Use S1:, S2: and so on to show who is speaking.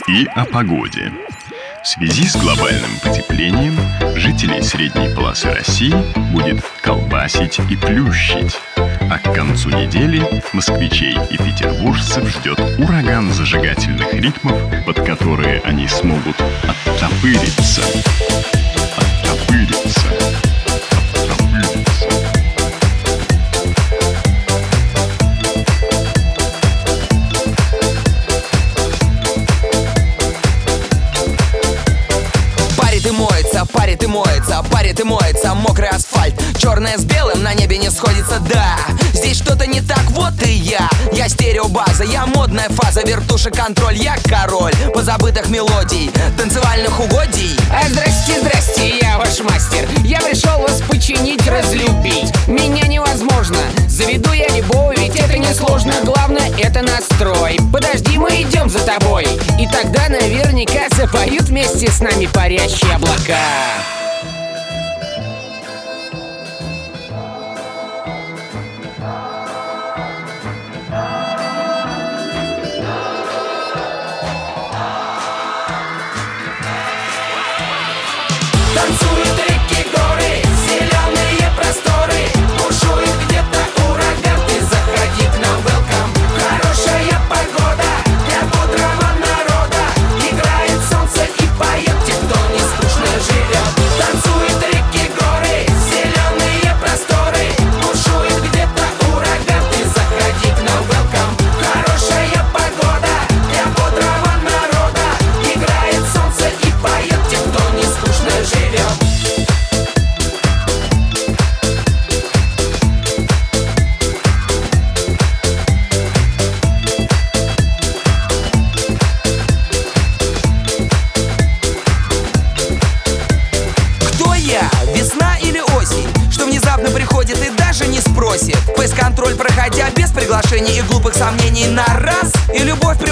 S1: И о погоде. В связи с глобальным потеплением жителей средней полосы России будет колбасить и плющить. А к концу недели москвичей и петербуржцев ждет ураган зажигательных ритмов, под которые они смогут оттопыриться. Оттопыриться. Оттопыриться.
S2: Парит и моется, парит и моется мокрый асфальт. Черное с белым на небе не сходится, да. Здесь что-то не так, вот и я стереобаза, я модная фаза, вертушек контроль, я король позабытых мелодий, танцевальных угодий.
S3: Здрасте, здрасте, я ваш мастер. Я пришел вас починить, разлюбить. Меня невозможно, заведу я любовь, ведь это не сложно. Главное это настрой. Подожди, мы идем за тобой. И тогда наверняка запоют вместе с нами парящие облака.
S4: Танцуют реки, горы, зеленые просторы. Бушует где-то ураган, ты заходи к нам, welcome. Хорошая погода для бодрого народа. Играет солнце и поет те, кто не скучно живет. Танцуют реки, горы, зеленые просторы. Бушует где-то ураган, ты заходи к нам, welcome. Хорошая погода для бодрого народа. Играет солнце и поет те, кто не скучно живет.
S2: Кто я? Весна или осень? Что внезапно приходит и даже не спросит. Фейс-контроль проходя без приглашений и глупых сомнений на раз. И любовь